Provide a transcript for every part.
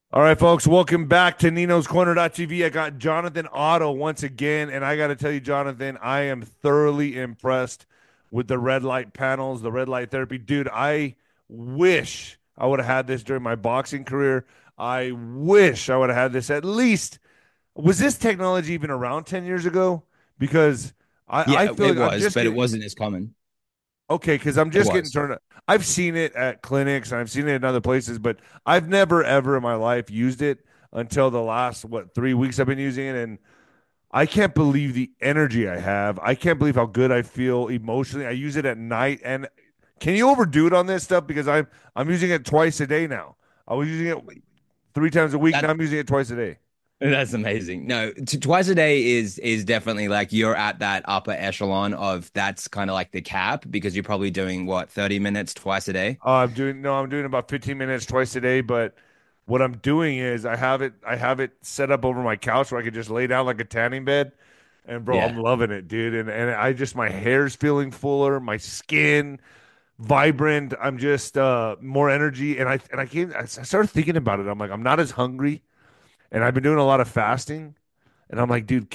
All right, folks, welcome back to Nino's Corner.tv. I got Jonathan Otto once again, and I got to tell you, Jonathan, I am thoroughly impressed with the red light panels, the red light therapy. Dude, I wish I would have had this during my boxing career. I wish I would have had this at least. Was this technology even around 10 years ago? Because I Yeah, feel it like I'm was, just but it getting. wasn't as common. Okay, because I'm It just getting was. turned. I've seen it at clinics and I've seen it in other places, but I've never ever in my life used it until the last 3 weeks I've been using it, and I can't believe the energy I have. I can't believe how good I feel emotionally. I use it at night, and can you overdo it on this stuff? Because I'm using it twice a day now. I was using it 3 times a week. Now That I'm using it twice a day. that's amazing. No, twice a day is definitely like you're at that upper echelon of that's kind of like the cap because you're probably doing what 30 minutes twice a day. I'm doing about 15 minutes twice a day, but what I'm doing is I have it set up over my couch where I could just lay down like a tanning bed. And bro, I'm Yeah. loving it, dude. And I just my hair's feeling fuller, my skin vibrant. I'm just more energy. And I started thinking about it. I'm like, I'm not as hungry, and I've been doing a lot of fasting. And I'm like, dude,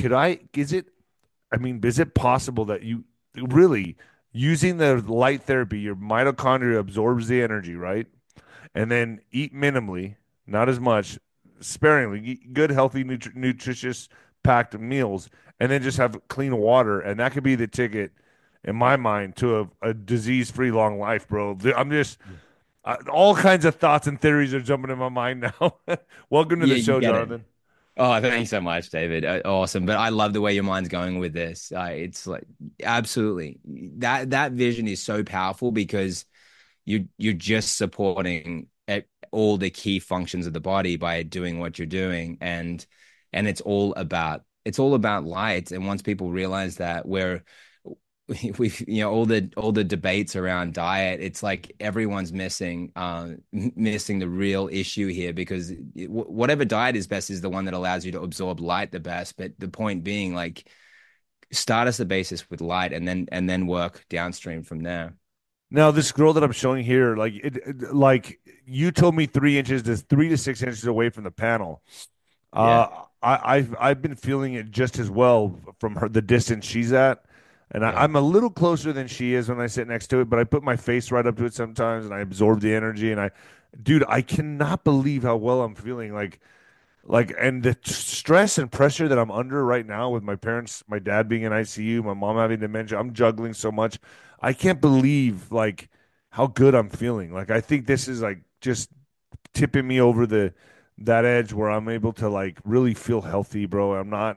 is it possible that you really using the light therapy, your mitochondria absorbs the energy, right? And then eat minimally, not as much, sparingly, eat good, healthy, nutritious, packed meals, and then just have clean water, and that could be the ticket, in my mind, to a disease-free long life, bro. I'm just all kinds of thoughts and theories are jumping in my mind now. Welcome to the Yeah, you show, get it. Jonathan. Oh, thanks so much, David. Awesome. But I love the way your mind's going with this. It's like absolutely that vision is so powerful because you're just supporting all the key functions of the body by doing what you're doing, and it's all about light. And once people realize that, we've all the debates around diet, it's like everyone's missing the real issue here because whatever diet is best is the one that allows you to absorb light the best. But the point being, like, start as the basis with light and then work downstream from there. Now, this girl that I'm showing here, like you told me 3 inches to 3 to 6 inches away from the panel. Yeah. I've been feeling it just as well from her the distance she's at, and Yeah. I'm a little closer than she is when I sit next to it. But I put my face right up to it sometimes, and I absorb the energy. Dude, I cannot believe how well I'm feeling. And the stress and pressure that I'm under right now with my parents, my dad being in ICU, my mom having dementia, I'm juggling so much. I can't believe like how good I'm feeling. Like I think this is like just tipping me over the that edge where I'm able to like really feel healthy, bro.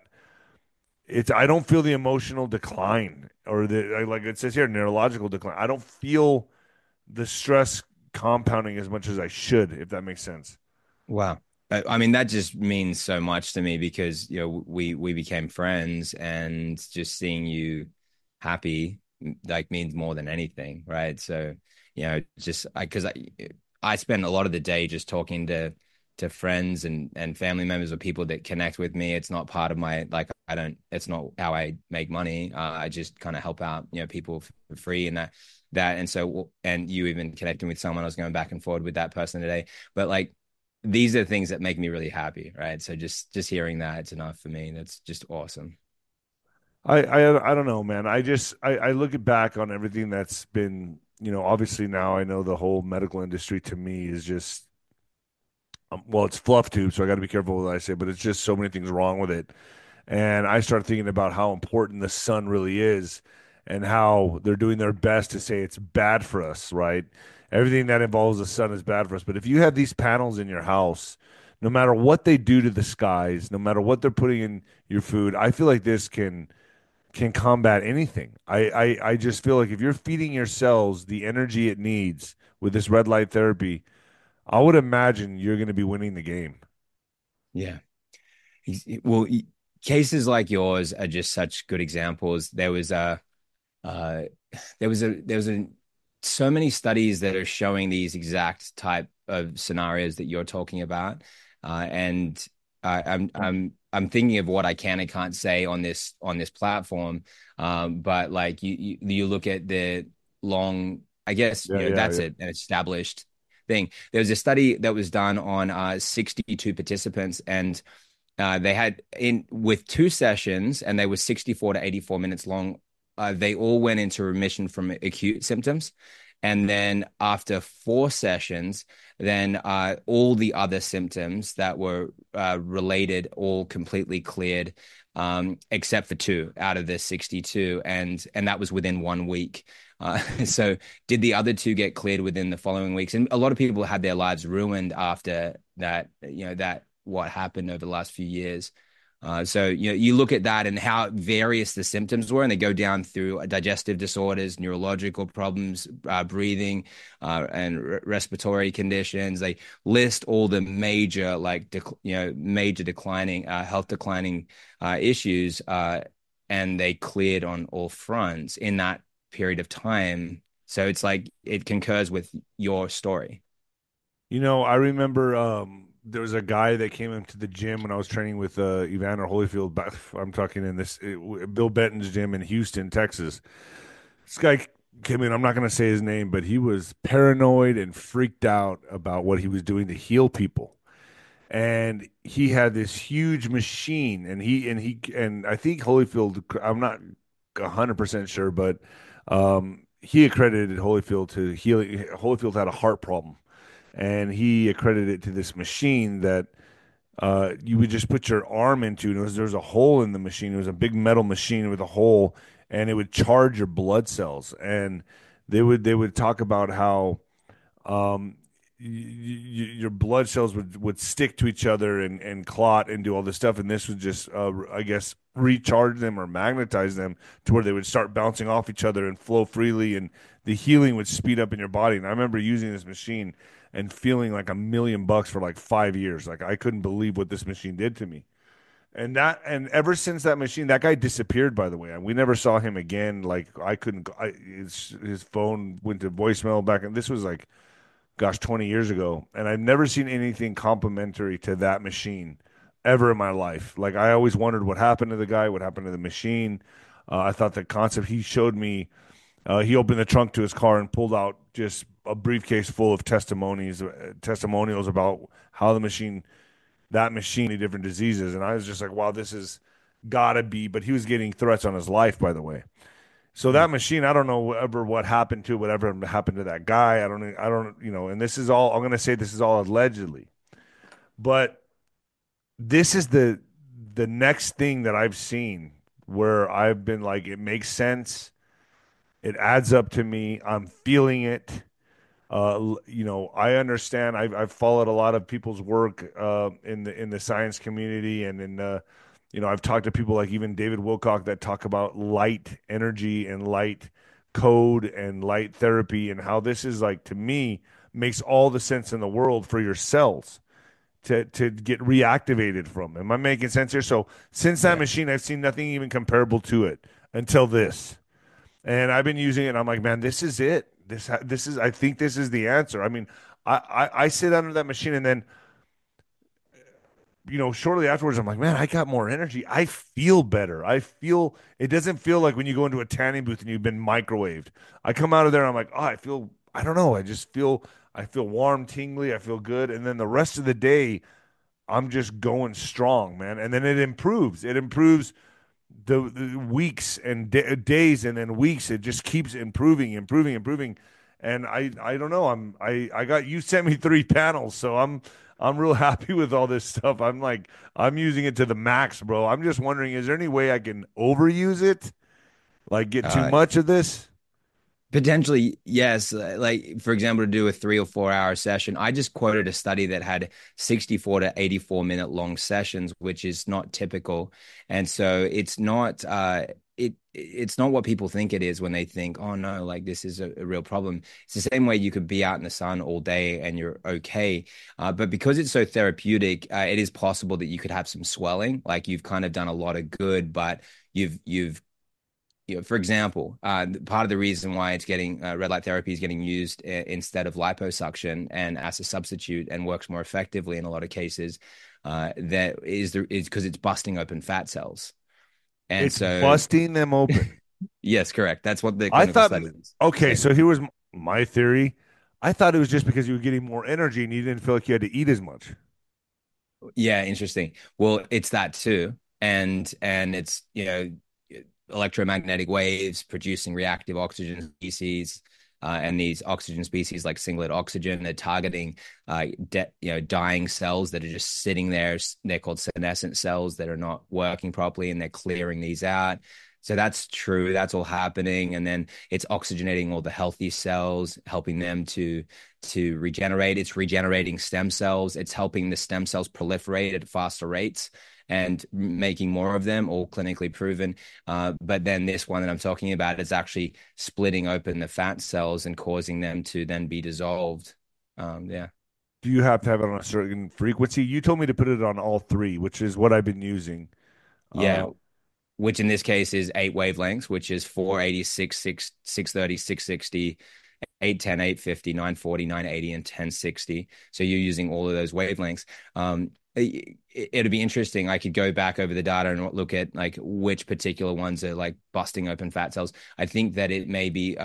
I don't feel the emotional decline or the like it says here neurological decline. I don't feel the stress compounding as much as I should, if that makes sense. Wow. I mean, that just means so much to me because, we became friends, and just seeing you happy like means more than anything, right? So, just because I spend a lot of the day just talking to friends and family members or people that connect with me. It's not part of my, like, it's not how I make money. I just kind of help out, people for free, and and so, and you even connecting with someone, I was going back and forward with that person today. But like, these are things that make me really happy, right? So just hearing that, it's enough for me. That's just awesome. I don't know, man. I look at back on everything that's been, obviously now I know the whole medical industry to me is just well, it's fluff tube, so I got to be careful what I say, but it's just so many things wrong with it. And I started thinking about how important the sun really is and how they're doing their best to say it's bad for us, right? Everything that involves the sun is bad for us. But if you have these panels in your house, no matter what they do to the skies, no matter what they're putting in your food, I feel like this can combat anything. I just feel like if you're feeding your cells the energy it needs with this red light therapy, I would imagine you're going to be winning the game. Yeah. Well, cases like yours are just such good examples. Uh, there was a so many studies that are showing these exact type of scenarios that you're talking about, and I'm thinking of what I can and can't say on this platform, but like you look at the long, I guess, Yeah, yeah, that's yeah. an established thing. There was a study that was done on 62 participants, and they had in with 2 sessions, and they were 64 to 84 minutes long. They all went into remission from acute symptoms. And then after 4 sessions, then all the other symptoms that were related all completely cleared, except for two out of the 62, and that was within 1 week. So did the other two get cleared within the following weeks? And a lot of people had their lives ruined after that, that what happened over the last few years. So you look at that and how various the symptoms were, and they go down through digestive disorders, neurological problems, breathing, and respiratory conditions. They list all the major, major declining, health declining issues, and they cleared on all fronts in that period of time. So it's like it concurs with your story. I remember there was a guy that came into the gym when I was training with Evander Holyfield. I'm talking in Bill Benton's gym in Houston, Texas. This guy came in. I'm not going to say his name, but he was paranoid and freaked out about what he was doing to heal people. And he had this huge machine, and I think Holyfield. I'm not 100% sure, but he accredited Holyfield to healing. Holyfield had a heart problem, and he accredited it to this machine that you would just put your arm into. And there was a hole in the machine. It was a big metal machine with a hole, and it would charge your blood cells. And they would talk about how um, your blood cells would stick to each other and clot and do all this stuff. And this would just, I guess, recharge them or magnetize them to where they would start bouncing off each other and flow freely. And the healing would speed up in your body. And I remember using this machine and feeling like $1 million for like 5 years. Like I couldn't believe what this machine did to me. And ever since that machine, that guy disappeared. By the way, and we never saw him again. Like I couldn't. His phone went to voicemail back, and this was like, gosh, 20 years ago. And I've never seen anything complimentary to that machine ever in my life. Like I always wondered what happened to the guy, what happened to the machine. I thought the concept he showed me. He opened the trunk to his car and pulled out just a briefcase full of testimonials about how that machine, different diseases. And I was just like, wow, this is gotta be. But he was getting threats on his life, by the way. So that machine, I don't know ever what happened to whatever happened to that guy. I don't, and this is all, I'm going to say this is all allegedly, but this is the next thing that I've seen where I've been like, it makes sense. It adds up to me. I'm feeling it. I understand. I've followed a lot of people's work in the science community, and I've talked to people like even David Wilcock that talk about light energy and light code and light therapy, and how this is like, to me, makes all the sense in the world for your cells to get reactivated from. Am I making sense here? So since that Yeah. machine, I've seen nothing even comparable to it until this. And I've been using it, and I'm like, man, this is it. This is. I think this is the answer. I mean, I sit under that machine, and then shortly afterwards, I'm like, man, I got more energy. I feel better. I feel it doesn't feel like when you go into a tanning booth and you've been microwaved. I come out of there, and I'm like, oh, I feel. I don't know. I feel warm, tingly. I feel good, and then the rest of the day, I'm just going strong, man. And then it improves. It improves the weeks and days and then weeks. It just keeps improving, improving, improving. And I don't know. I got, you sent me 3 panels, so I'm real happy with all this stuff. I'm like, I'm using it to the max, bro. I'm just wondering, is there any way I can overuse it, like get too Uh, much of this? Potentially, yes. Like, for example, to do a 3 or 4 hour session, I just quoted a study that had 64 to 84 minute long sessions, which is not typical. And so it's not what people think it is when they think, oh no, like this is a real problem. It's the same way you could be out in the sun all day and you're okay. But because it's so therapeutic, it is possible that you could have some swelling, like you've kind of done a lot of good, but you've for example, part of the reason why it's getting red light therapy is getting used instead of liposuction and as a substitute and works more effectively in a lot of cases, that is because it's busting open fat cells. And It's so, busting them open. yes, correct. That's what the I clinical thought, studies okay, say. so here was my theory. I thought it was just because you were getting more energy and you didn't feel like you had to eat as much. Yeah, interesting. Well, it's that too. And it's, electromagnetic waves producing reactive oxygen species. And these oxygen species, like singlet oxygen, are targeting, dying cells that are just sitting there. They're called senescent cells that are not working properly, and they're clearing these out. So that's true. That's all happening, and then it's oxygenating all the healthy cells, helping them to regenerate. It's regenerating stem cells. It's helping the stem cells proliferate at faster rates and making more of them, all clinically proven. But then this one that I'm talking about is actually splitting open the fat cells and causing them to then be dissolved. Yeah. Do you have to have it on a certain frequency? You told me to put it on all three, which is what I've been using. Yeah. Which in this case is 8 wavelengths, which is 486, 630, 660, 810, 850, 940, 980, and 1060. So you're using all of those wavelengths. It'd be interesting. I could go back over the data and look at like which particular ones are like busting open fat cells. I think that it may be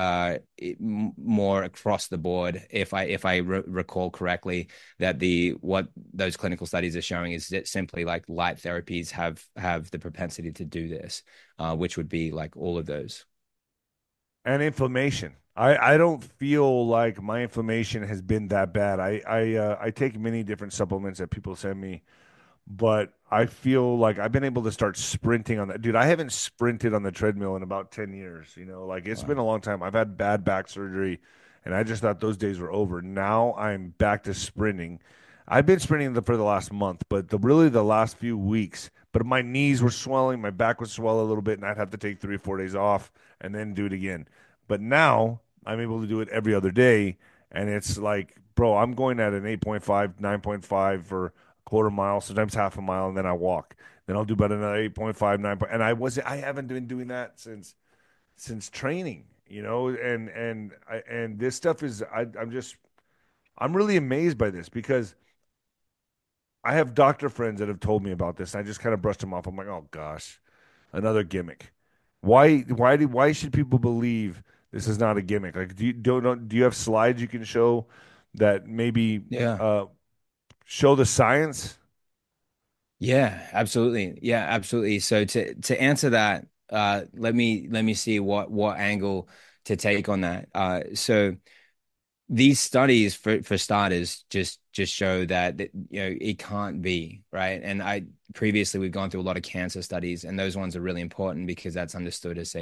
more across the board. If I recall correctly, that the what those clinical studies are showing is that simply like light therapies have the propensity to do this, which would be like all of those. And inflammation. I don't feel like my inflammation has been that bad. I take many different supplements that people send me, but I feel like I've been able to start sprinting on that. Dude, I haven't sprinted on the treadmill in about 10 years. Like it's been Wow. a long time. I've had bad back surgery and I just thought those days were over. Now I'm back to sprinting. I've been sprinting for the last month, but really the last few weeks. But my knees were swelling, my back would swell a little bit, and I'd have to take 3 or 4 days off and then do it again. But now I'm able to do it every other day, and it's like, bro, I'm going at an 8.5, 9.5 for quarter mile, sometimes half a mile, and then I walk. Then I'll do about another 8.5, 9. And I haven't been doing that since training, and this stuff is I'm really amazed by this because I have doctor friends that have told me about this. And I just kind of brushed them off. I'm like, oh gosh, another gimmick. Why should people believe this is not a gimmick? Like, do you have slides you can show that maybe Yeah. uh, show the science? Yeah, absolutely. Yeah, absolutely. So to answer that, let me see what angle to take on that. So these studies for starters just show that it can't be right. And I previously we've gone through a lot of cancer studies, and those ones are really important because that's understood as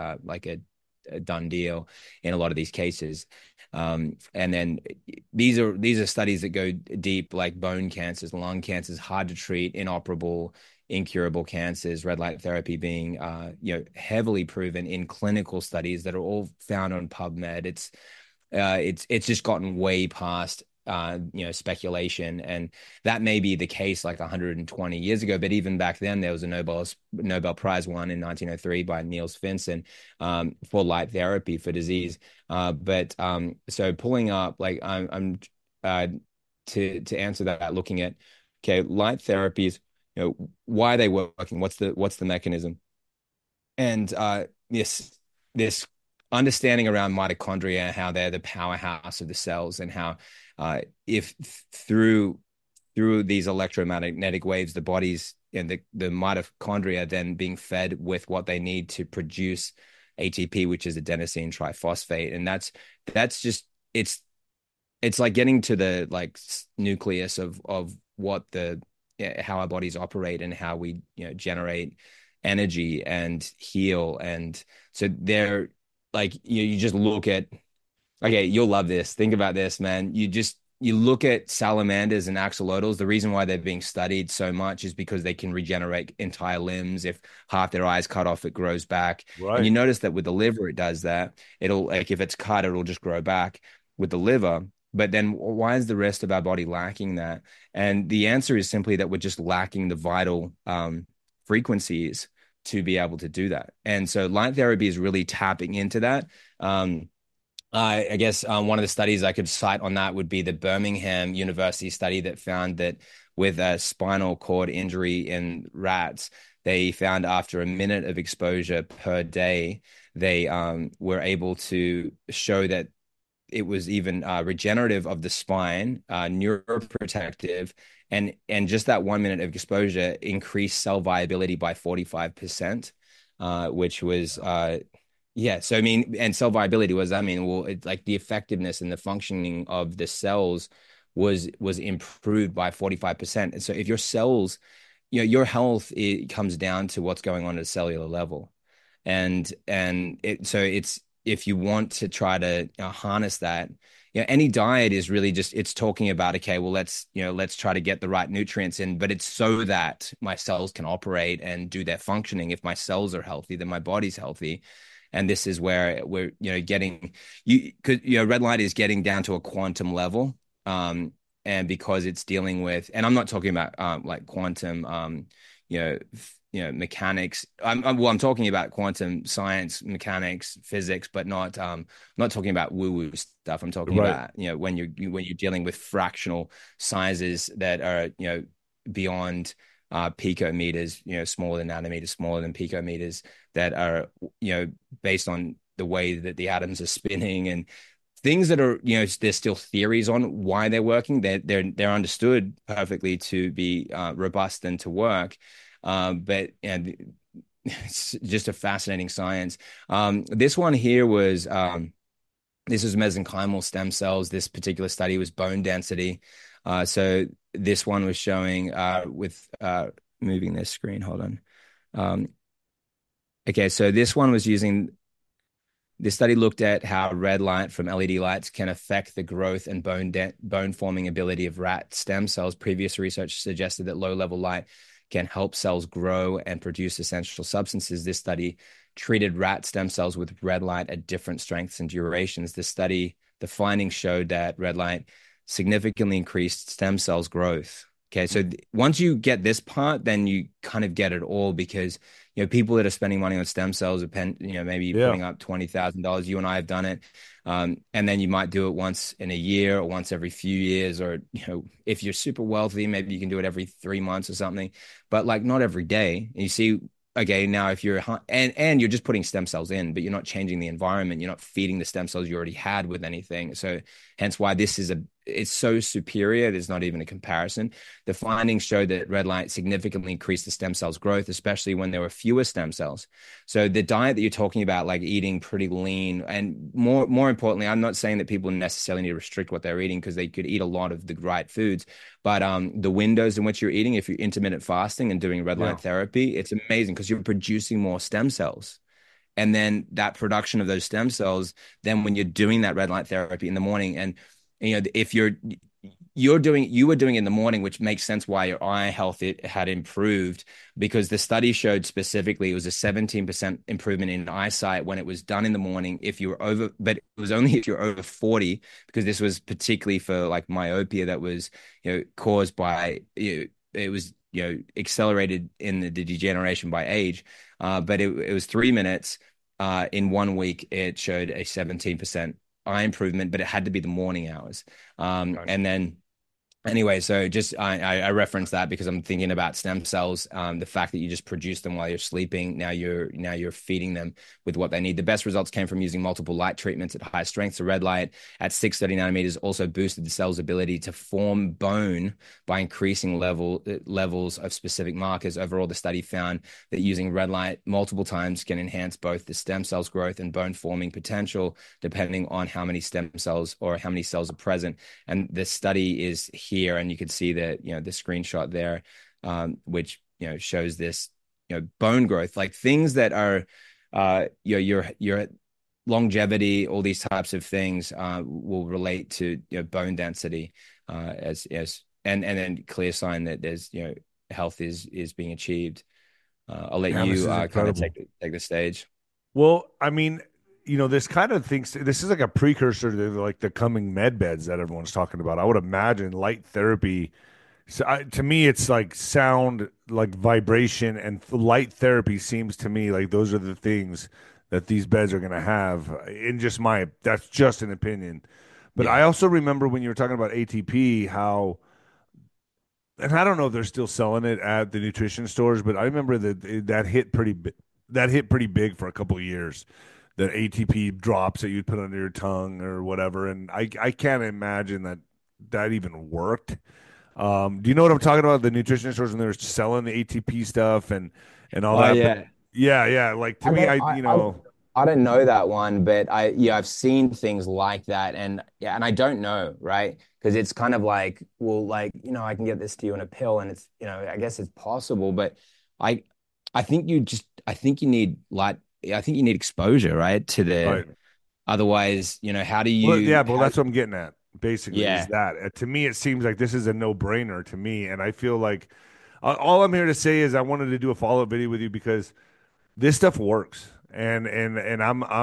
a done deal in a lot of these cases. And then these are studies that go deep, like bone cancers, lung cancers, hard to treat, inoperable, incurable cancers, red light therapy being heavily proven in clinical studies that are all found on PubMed. It's just gotten way past speculation, and that may be the case like 120 years ago, but even back then there was a Nobel Prize won in 1903 by Niels Finsen for light therapy for disease. But so pulling up like I'm uh, to answer that, looking at okay, light therapies, why are they working, what's the mechanism, and this understanding around mitochondria, how they're the powerhouse of the cells, and how if through these electromagnetic waves, the bodies and the mitochondria then being fed with what they need to produce ATP, which is adenosine triphosphate, and that's just it's like getting to the like nucleus of what the how our bodies operate and how we generate energy and heal. And so they're like you just look at, okay, you'll love this, think about this, man. You look at salamanders and axolotls. The reason why they're being studied so much is because they can regenerate entire limbs. If half their eyes cut off, it grows back. And you Right. notice that with the liver it does that. It'll, like, if it's cut, it'll just grow back with the liver. But then why is the rest of our body lacking that? And the answer is simply that we're just lacking the vital frequencies to be able to do that. And so light therapy is really tapping into that. I guess one of the studies I could cite on that would be the Birmingham University study that found that with a spinal cord injury in rats, they found after a minute of exposure per day, they were able to show that it was even regenerative of the spine, neuroprotective, and just that 1 minute of exposure increased cell viability by 45%, which was yeah. So I mean, and cell viability was, I mean, well, it's like the effectiveness and the functioning of the cells was improved by 45%. And so if your cells, your health, it comes down to what's going on at a cellular level. So it's, if you want to try to harness that, any diet is really just, it's talking about, okay, well, let's try to get the right nutrients in, but it's so that my cells can operate and do their functioning. If my cells are healthy, then my body's healthy. And this is where we're, getting, because, red light is getting down to a quantum level. And because it's dealing with, and I'm not talking about like quantum, you know, mechanics. I'm talking about quantum science, mechanics, physics, but not talking about woo-woo stuff. I'm talking Right. about, when you're dealing with fractional sizes that are, beyond picometers, smaller than nanometers, smaller than picometers, that are, based on the way that the atoms are spinning, and things that are, there's still theories on why they're working. They're understood perfectly to be robust and to work, but and it's just a fascinating science. This one here was this was mesenchymal stem cells. This particular study was bone density. So this one was showing with moving this screen. Hold on. Um, okay, so this study looked at how red light from LED lights can affect the growth and bone forming ability of rat stem cells. Previous research suggested that low level light can help cells grow and produce essential substances. This study treated rat stem cells with red light at different strengths and durations. The findings showed that red light significantly increased stem cells growth. Okay, so once you get this part, then you kind of get it all, because people that are spending money on stem cells are maybe Yeah. putting up $20,000. You and I have done it, and then you might do it once in a year or once every few years, or if you're super wealthy, maybe you can do it every 3 months or something, but like not every day. And you see, okay, now if you're and you're just putting stem cells in, but you're not changing the environment, you're not feeding the stem cells you already had with anything. So hence why it's so superior. There's not even a comparison. The findings showed that red light significantly increased the stem cells growth, especially when there were fewer stem cells. So the diet that you're talking about, like eating pretty lean, and more importantly, I'm not saying that people necessarily need to restrict what they're eating, because they could eat a lot of the right foods, but the windows in which you're eating, if you're intermittent fasting and doing red Yeah. light therapy, it's amazing because you're producing more stem cells. And then that production of those stem cells, then when you're doing that red light therapy in the morning, and if you were doing it in the morning, which makes sense why your eye health it had improved, because the study showed specifically it was a 17% improvement in eyesight when it was done in the morning. If you were over, but it was only if you're over 40, because this was particularly for like myopia that was caused by it was accelerated in the degeneration by age. But it was 3 minutes. In 1 week, it showed a 17% eye improvement, but it had to be the morning hours. Gotcha. And then anyway, so just I reference that because I'm thinking about stem cells, the fact that you just produce them while you're sleeping. Now you're feeding them with what they need. The best results came from using multiple light treatments at high strength. So red light at 630 nanometers also boosted the cell's ability to form bone by increasing levels of specific markers. Overall, the study found that using red light multiple times can enhance both the stem cells growth and bone forming potential, depending on how many stem cells or how many cells are present. And the study is here, and you can see that the screenshot there, which shows this bone growth, like things that are your longevity, all these types of things will relate to bone density, as and then clear sign that there's health is being achieved. I'll let Man, this you is kind of incredible. take the stage. Well, I mean, this kind of thinks this is like a precursor to like the coming med beds that everyone's talking about. I would imagine light therapy. So to me, it's like sound, like vibration, and light therapy seems to me like those are the things that these beds are going to have. That's just an opinion. But I Yeah. also remember when you were talking about ATP, how, and I don't know if they're still selling it at the nutrition stores, but I remember that that hit pretty big for a couple of years. the ATP drops that you'd put under your tongue or whatever. And I can't imagine that that even worked. Do you know what I'm talking about? The nutrition stores when they're selling the ATP stuff and all Oh that. But yeah. yeah, yeah. Like to I me, don't I I, you I know, I don't know that one, but I've seen things like that, and yeah, and I don't know, right? Because it's kind of like, well, like, I can get this to you in a pill, and it's, I guess it's possible, but I I think you need like, I think you need exposure, right? To right. otherwise, how do Well, you yeah, well, that's what I'm getting at. Basically, is yeah. that to me it seems like this is a no-brainer to me, and I feel like all I'm here to say is I wanted to do a follow-up video with you because this stuff works, and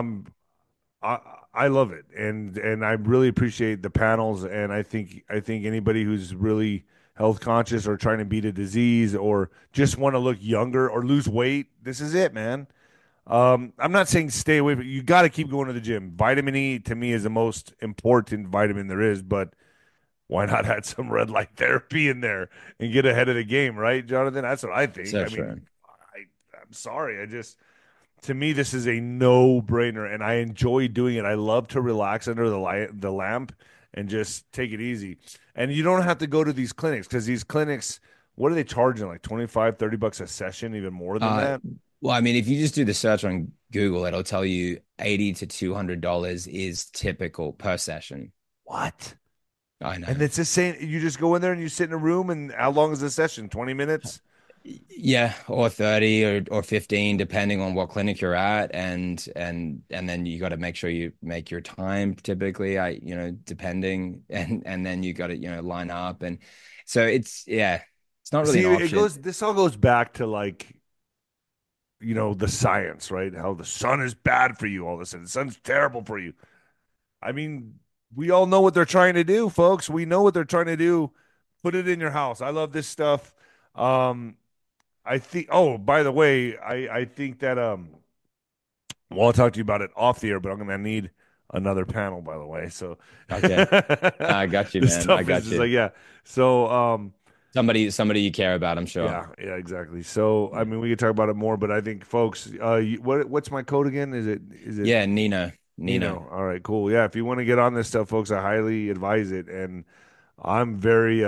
I, I love it, and I really appreciate the panels, and I think anybody who's really health conscious or trying to beat a disease or just want to look younger or lose weight, this is it, man. I'm not saying stay away, but you got to keep going to the gym. Vitamin E to me is the most important vitamin there is, but why not add some red light therapy in there and get ahead of the game, right, Jonathan? That's what I think. So I mean, true. I'm sorry. I just to me this is a no-brainer and I enjoy doing it. I love to relax under the lamp and just take it easy. And you don't have to go to these clinics because these clinics, what are they charging? Like 25, $30 a session, even more than Uh, that? well, I mean, if you just do the search on Google, it'll tell you $80 to $200 is typical per session. What? I And know. it's just saying you just go in there and you sit in a room and how long is the session? 20 minutes? Yeah, or 30 or 15, depending on what clinic you're at. And then you got to make sure you make your time typically, depending. And then you got to, line up. And so yeah, it's not really See, an it option. goes this all goes back to like, the science, right? How the sun is bad for you all of a sudden. The sun's terrible for you. I mean, we all know what they're trying to do, folks. We know what they're trying to do. Put it in your house. I love this stuff. Um, I think oh, by the way, I think that well, I'll talk to you about it off the air, but I'm gonna need another panel, by the way. So Okay. I got you, this man. I stuff is got just you. like, yeah. So Somebody you care about, I'm sure. yeah, yeah, exactly. So I Yeah. mean we could talk about it more, but I think folks, what's my code again? Is it Yeah, Nino. Nino. Nino? All right, cool. Yeah, if you want to get on this stuff, folks, I highly advise it. And I'm very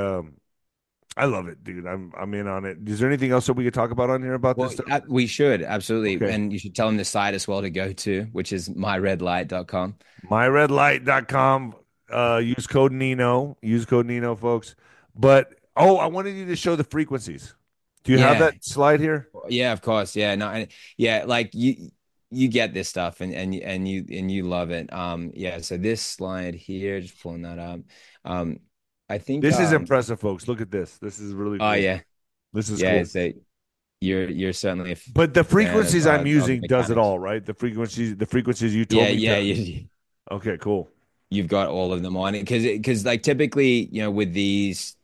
I love it, dude. I'm in on it. Is there anything else that we could talk about on here about this Well, stuff? we should absolutely. Okay. And you should tell them the site as well to go to, which is myredlight.com. MyRedLight.com. Use code Nino. Use code Nino, folks. But oh, I wanted you to show the frequencies. Do you have Yeah. that slide here? Yeah, of course. Yeah, no, yeah, like you get this stuff and you love it. Yeah, so this slide here, just pulling that up. Um, I think This is impressive, folks. Look at this. This is really oh cool. yeah. This is Yeah, cool. so you're certainly a But the fan of frequencies I'm of using does it mechanics. all, right? The frequencies you Yeah, told me yeah, to. Okay, cool. you've got all of them on it because like typically, with these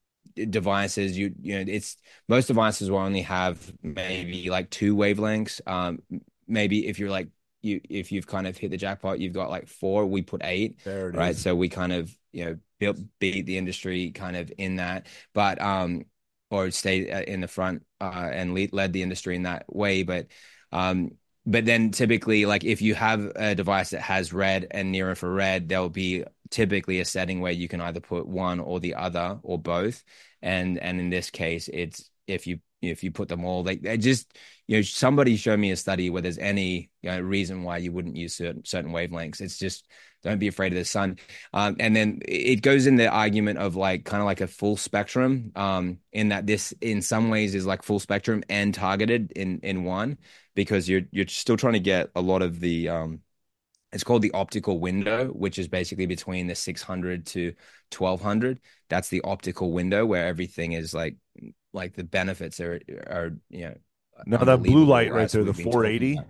devices, it's most devices will only have maybe like two wavelengths. Maybe if you're like if you've kind of hit the jackpot, you've got like four. We put eight, There it right? is. So we kind of beat the industry kind of in that, but or stay in the front and led the industry in that way, um. But then typically, like if you have a device that has red and near infrared, there'll be typically a setting where you can either put one or the other or both, and in this case it's if you put them all, like they just somebody show me a study where there's any reason why you wouldn't use certain wavelengths. It's just don't be afraid of the sun. And then it goes in the argument of like kind of like a full spectrum, in that this in some ways is like full spectrum and targeted in one, because you're still trying to get a lot of the it's called the optical window, which is basically between the 600 to 1200. That's the optical window where everything is like the benefits are Now that blue unbelievable, light right right? So there, the we've been talking 480. about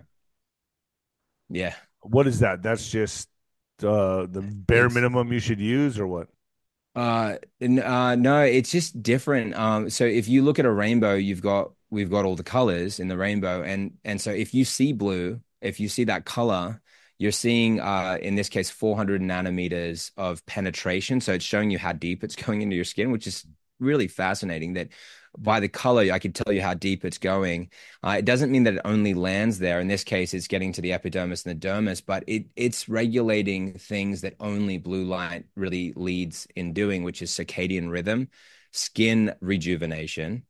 yeah. What is that? That's just the bare It's minimum you should use, or what? no, it's just different. So if you look at a rainbow, we've got all the colors in the rainbow, and so if you see blue, if you see that color, you're seeing in this case 400 nanometers of penetration. So it's showing you how deep it's going into your skin, which is really fascinating. That by the color, I could tell you how deep it's going. It doesn't mean that it only lands there. In this case, it's getting to the epidermis and the dermis, but it's regulating things that only blue light really leads in doing, which is circadian rhythm, skin rejuvenation,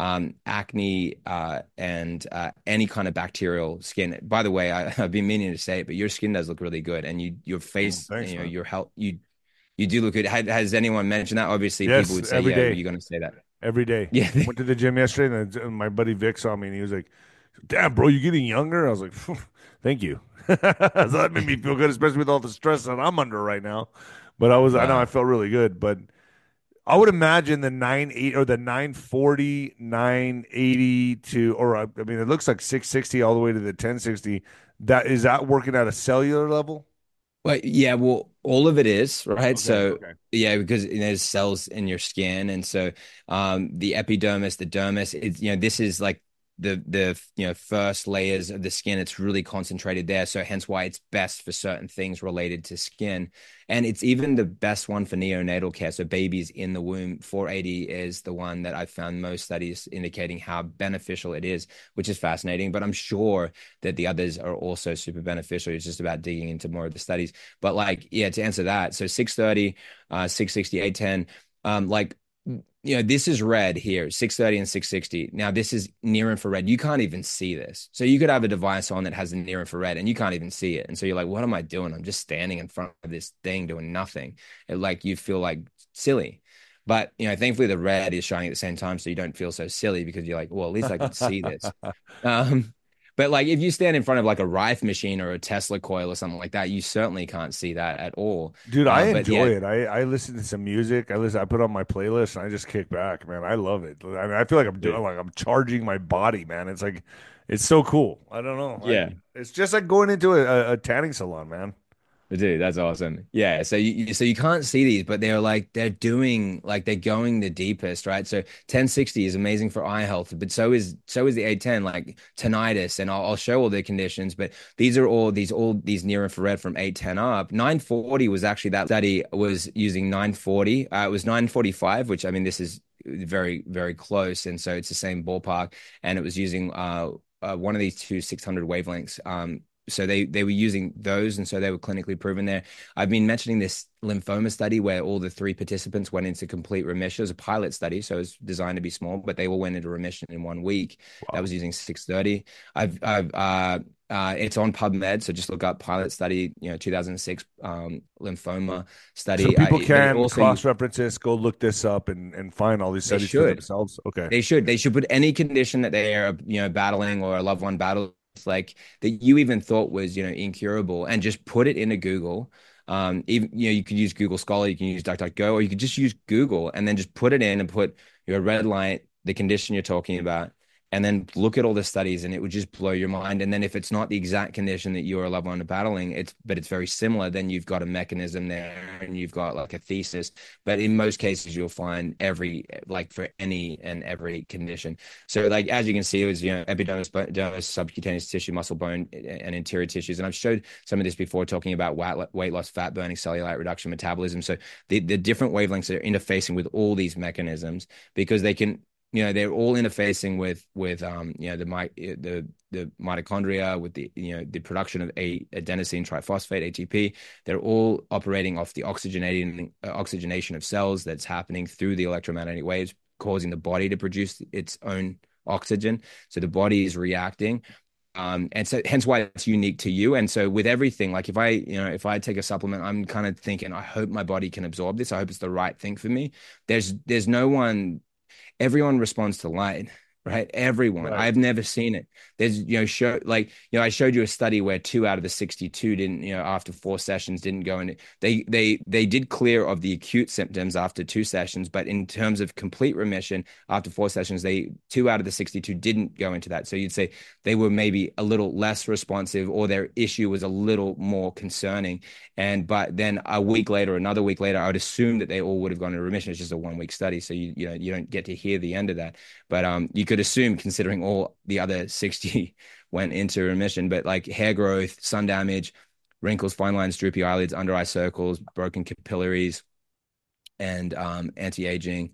acne, and any kind of bacterial skin. By the way, I've been meaning to say it, but your skin does look really good, and your face, Thanks, man. your health, you do look good. Has anyone mentioned that? Obviously, people Yes, would say, every "Yeah, day. you're going to say that." Every day. Yeah, Went to the gym yesterday, and my buddy Vic saw me, and he was like, "Damn, bro, you getting younger?" I was like, "Thank you." So that made me feel good, especially with all the stress that I'm under right now. But I know I wow. felt really good. But I would imagine the 980 or the 940, 980 to, or I mean, it looks like 660 all the way to the 1060. That working at a cellular level? Well, yeah, well, all of it is, right? Okay, So, okay. yeah, because there's cells in your skin, and so the epidermis, the dermis, it's this is like the first layers of the skin. It's really concentrated there, so hence why it's best for certain things related to skin, and it's even the best one for neonatal care. So babies in the womb, 480 is the one that I've found most studies indicating how beneficial it is, which is fascinating. But I'm sure that the others are also super beneficial. It's just about digging into more of the studies. But like, yeah, to answer that, so 630, 660, 810, like, this is red here, 630 and 660. Now, this is near infrared. You can't even see this. So you could have a device on that has a near infrared and you can't even see it. And so you're like, what am I doing? I'm just standing in front of this thing doing nothing. Like you feel like silly. But, thankfully the red is shining at the same time. So you don't feel so silly because you're like, well, at least I can see this. Um, but like if you stand in front of like a Rife machine or a Tesla coil or something like that, you certainly can't see that at all. Dude, I But yeah, enjoy it. I listen to some music. I put on my playlist and I just kick back, man. I love it. I mean, I feel like I'm doing dude. like I'm charging my body, man. It's like it's so cool. I don't know. Yeah. It's just like going into a tanning salon, man. Dude, that's awesome. Yeah, so you can't see these, but they're doing like they're going the deepest, right? So 1060 is amazing for eye health, but so is the 810, like tinnitus, and I'll show all the conditions. But these are all these near infrared from 810 up. 940 was actually that study was using 940. It was 945, which I mean this is very very close, and so it's the same ballpark, and it was using one of these two 600 wavelengths. So they were using those, and so they were clinically proven there. I've been mentioning this lymphoma study where all the three participants went into complete remission. It was a pilot study, so it was designed to be small, but they all went into remission in 1 week. That Wow. was using 630. It's on PubMed, so just look up pilot study, 2006 lymphoma So study. people But it can also cross-reference this, go look this up and find all these they studies for should. themselves. Okay. They should put any condition that they are, battling or a loved one battles, like that you even thought was, incurable, and just put it into Google. Even, you could use Google Scholar, you can use DuckDuckGo, or you could just use Google and then just put it in and put your red light, the condition you're talking about, and then look at all the studies, and it would just blow your mind. And then if it's not the exact condition that you or a loved one are battling, but it's very similar, then you've got a mechanism there and you've got like a thesis. But in most cases, you'll find like for any and every condition. So like, as you can see, it was, epidermis, dermis, subcutaneous tissue, muscle, bone, and interior tissues. And I've showed some of this before talking about weight loss, fat burning, cellulite reduction, metabolism. So the different wavelengths are interfacing with all these mechanisms because they can, they're all interfacing with the mitochondria, with the production of adenosine triphosphate, ATP. They're all operating off the oxygenation of cells that's happening through the electromagnetic waves, causing the body to produce its own oxygen. So the body is reacting. And so hence why it's unique to you. And so with everything, like if I take a supplement, I'm kind of thinking, I hope my body can absorb this. I hope it's the right thing for me. There's no one, everyone responds to light, right? Everyone. Right. I've never seen it. There's, I showed you a study where 2 out of the 62 didn't, after 4 sessions didn't go in. They did clear of the acute symptoms after 2 sessions, but in terms of complete remission after 4 sessions, 2 out of the 62 didn't go into that. So you'd say they were maybe a little less responsive, or their issue was a little more concerning. But then a week later, another week later, I would assume that they all would have gone into remission. It's just a 1 week study, so you don't get to hear the end of that. But you could assume, considering all the other 60 went into remission, but like hair growth, sun damage, wrinkles, fine lines, droopy eyelids, under eye circles, broken capillaries, and anti-aging,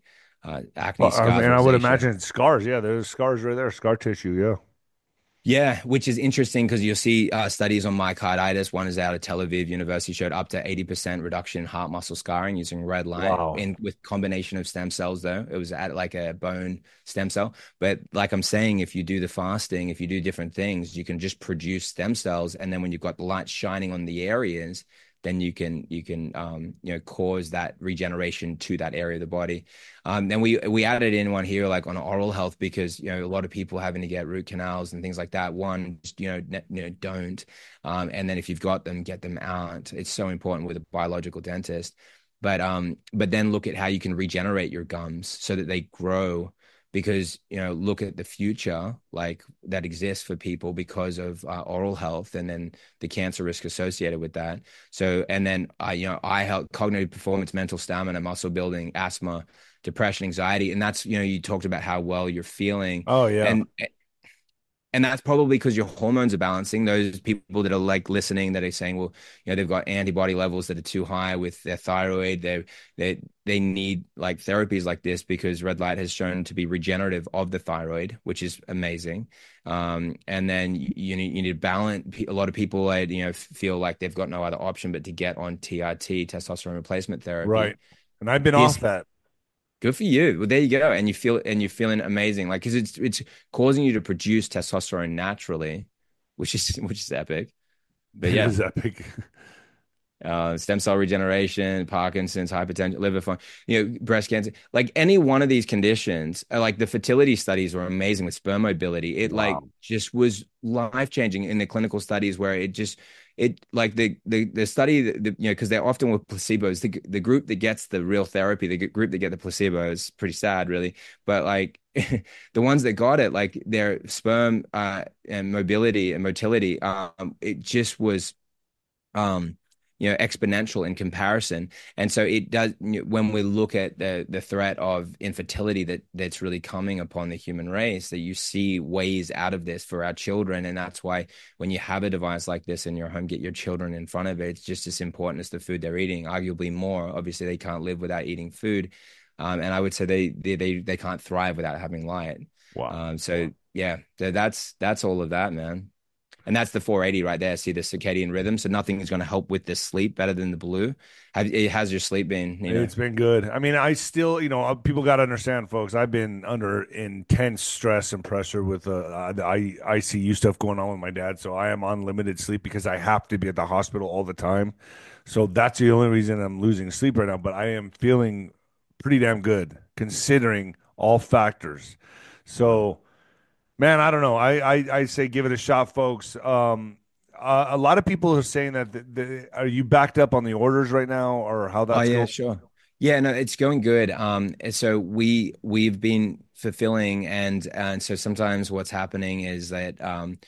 acne Well, I scars, mean, I would rosacea. imagine scars. Yeah, there's scars right there, scar tissue. Yeah. Yeah, which is interesting because you'll see studies on myocarditis. One is out of Tel Aviv University, showed up to 80% reduction in heart muscle scarring using red light Wow. in with combination of stem cells, though. It was at like a bone stem cell. But like I'm saying, if you do the fasting, if you do different things, you can just produce stem cells. And then when you've got the light shining on the areas, then you can cause that regeneration to that area of the body. Then we added in one here like on oral health because a lot of people having to get root canals and things like that. One, just, don't. And then if you've got them, get them out. It's so important with a biological dentist. But then look at how you can regenerate your gums so that they grow because look at the future like that exists for people because of oral health and then the cancer risk associated with that. So and then eye health, cognitive performance, mental stamina, muscle building, asthma, depression, anxiety, and that's you talked about how well you're feeling, Oh yeah. and that's probably because your hormones are balancing. Those people that are like listening that are saying, well, they've got antibody levels that are too high with their thyroid. They need like therapies like this because red light has shown to be regenerative of the thyroid, which is amazing. And then you need to balance. A lot of people, feel like they've got no other option but to get on TRT, testosterone replacement Right. therapy. And I've been This off that. Good for you. Well, there you go. And you're feeling amazing. Like, because it's causing you to produce testosterone naturally, which is epic. But It yeah, is epic. stem cell regeneration, Parkinson's, hypertension, liver fun, breast cancer, like any one of these conditions, like the fertility studies were amazing with sperm mobility. It like Wow. just was life changing in the clinical studies where it like the study because they're often with placebos. The group that gets the real therapy, the group that get the placebo is pretty sad, really. But like the ones that got it, like their sperm and mobility and motility, it just was um exponential in comparison. And so it does when we look at the threat of infertility that's really coming upon the human race, that you see ways out of this for our children. And that's why when you have a device like this in your home, get your children in front of it. It's just as important as the food they're eating, arguably more. Obviously they can't live without eating food, and I would say they can't thrive without having light. Wow. So yeah, that's all of that, man. And that's the 480 right there. See the circadian rhythm. So nothing is going to help with the sleep better than the blue. How's your sleep been? It's been good. I mean, I still, people got to understand, folks. I've been under intense stress and pressure with the ICU stuff going on with my dad. So I am on limited sleep because I have to be at the hospital all the time. So that's the only reason I'm losing sleep right now. But I am feeling pretty damn good considering all factors. So, man, I don't know. I say give it a shot, folks. A lot of people are saying that are you backed up on the orders right now, or how Oh that's yeah, going? sure. Yeah, no, it's going good. And so we've been fulfilling, and so sometimes what's happening is that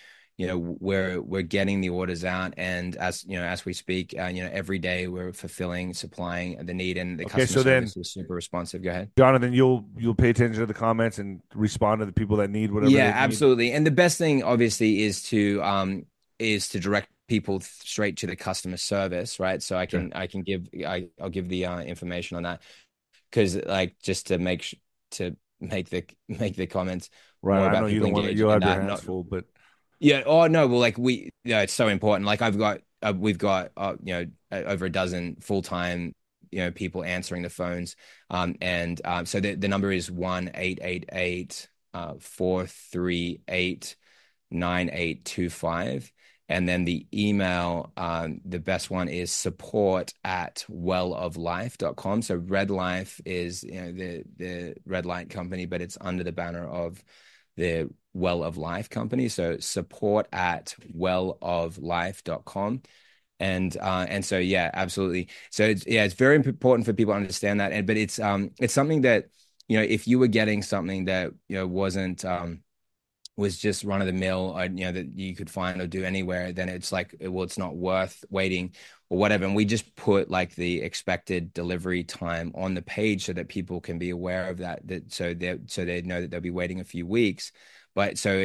we're getting the orders out, and as we speak, every day we're fulfilling, supplying the need, and the Okay, customer so then, service is super responsive. Go ahead. Jonathan, you'll pay attention to the comments and respond to the people that need whatever Yeah, they need. absolutely. And the best thing, obviously, is to direct people straight to the customer service, right? So Okay. I'll give the information on that because like just to to make the comments Right. more I know about you people don't want to. engaging You'll in have your that. hands Not full, but yeah. Oh no. Well, like it's so important. Like we've got over a dozen full-time people answering the phones, and so the number is 1-888 438 9825. And then the email, the best one is support@welloflife.com. So Red Life is the red light company, but it's under the banner of the Well of Life company. So support@welloflife.com. And so yeah, absolutely. So it's very important for people to understand that. But it's something that if you were getting something that wasn't was just run of the mill, or that you could find or do anywhere, then it's like, well, it's not worth waiting or whatever. And we just put like the expected delivery time on the page so that people can be aware of that. So they know that they'll be waiting a few weeks. But so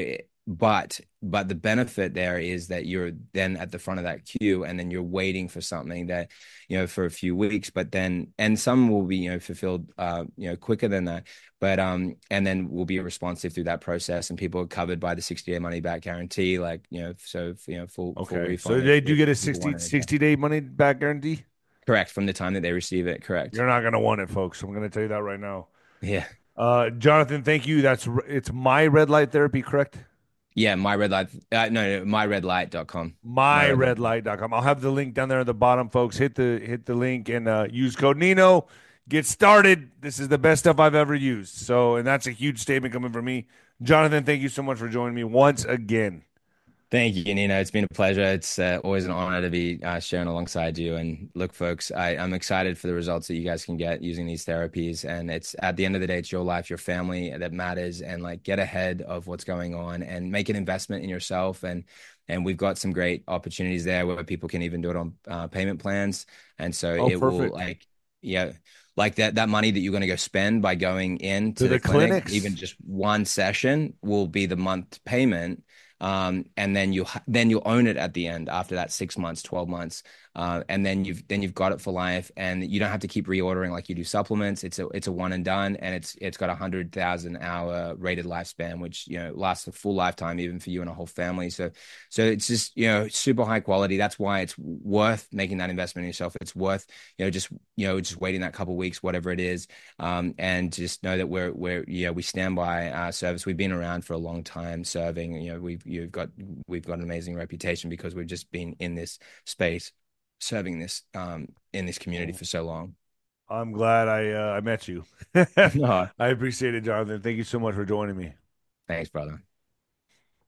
but the benefit there is that you're then at the front of that queue, and then you're waiting for something that, for a few weeks, but then, and some will be, fulfilled, quicker than that, but and then will be responsive through that process, and people are covered by the 60-day money back guarantee, like, so, full Okay. So refund they do if get a people want it. 60 day money back guarantee? Correct, from the time that they receive it. Correct. You're not going to want it, folks. I'm going to tell you that right now. Yeah. Jonathan, thank you. It's my red light therapy, correct? Yeah, my red light. No, myredlight.com. Myredlight.com. MyRedlight.com. I'll have the link down there at the bottom, folks. Hit the link and use code Nino. Get started. This is the best stuff I've ever used. So, and that's a huge statement coming from me. Jonathan, thank you so much for joining me once again. Thank you, Nino. It's been a pleasure. It's always an honor to be sharing alongside you. And look, folks, I'm excited for the results that you guys can get using these therapies. And it's, at the end of the day, it's your life, your family that matters. And like, get ahead of what's going on and make an investment in yourself. And we've got some great opportunities there where people can even do it on payment plans. And so Oh, it will, perfect. like, yeah, like that money that you're going to go spend by going To into the the clinic, clinics. even just one session will be the month payment. And then you'll own it at the end after that 6 months, 12 months, and then you've got it for life, and you don't have to keep reordering like you do supplements. It's a one and done, and it's got 100,000 hour rated lifespan, which lasts a full lifetime even for you and a whole family. So it's just super high quality. That's why it's worth making that investment in yourself. It's worth just waiting that couple weeks, whatever it is, and just know that we stand by our service. We've been around for a long time serving. We've got an amazing reputation because we've just been in this space, serving this in this community for so long. I'm glad I met you. No, I appreciate it, Jonathan. Thank you so much for joining me. thanks, brother.